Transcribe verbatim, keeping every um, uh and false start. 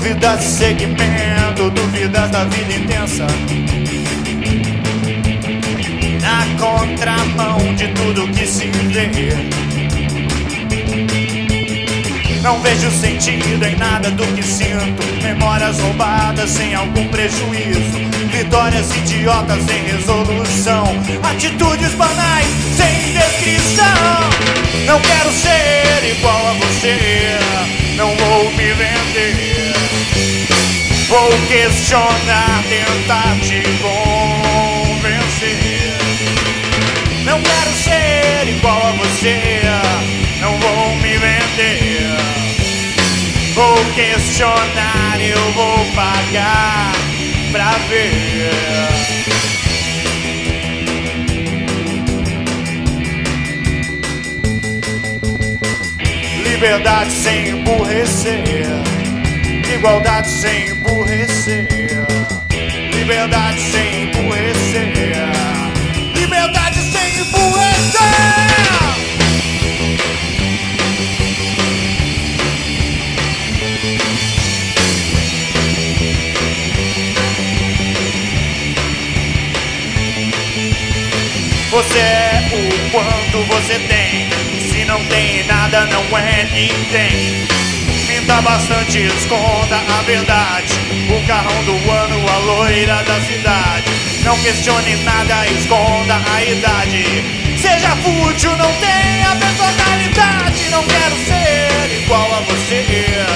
Dúvidas de segmento, dúvidas da vida intensa, na contramão de tudo que se vê. Não vejo sentido em nada do que sinto. Memórias roubadas sem algum prejuízo, vitórias idiotas em resolução, atitudes banais sem descrição. Não quero ser igual a você, não vou me vender. Vou questionar, tentar te convencer. Não quero ser igual a você, não vou me vender. Vou questionar, eu vou pagar pra ver. Liberdade sem emburrecer, igualdade sem emburrecer, liberdade sem emburrecer, liberdade sem emburrecer. Você é o quanto você tem, se não tem nada não é ninguém. Minta bastante, esconda a verdade, o carrão do ano, a loira da cidade. Não questione nada, esconda a idade. Seja fútil, não tenha personalidade. Não quero ser igual a você,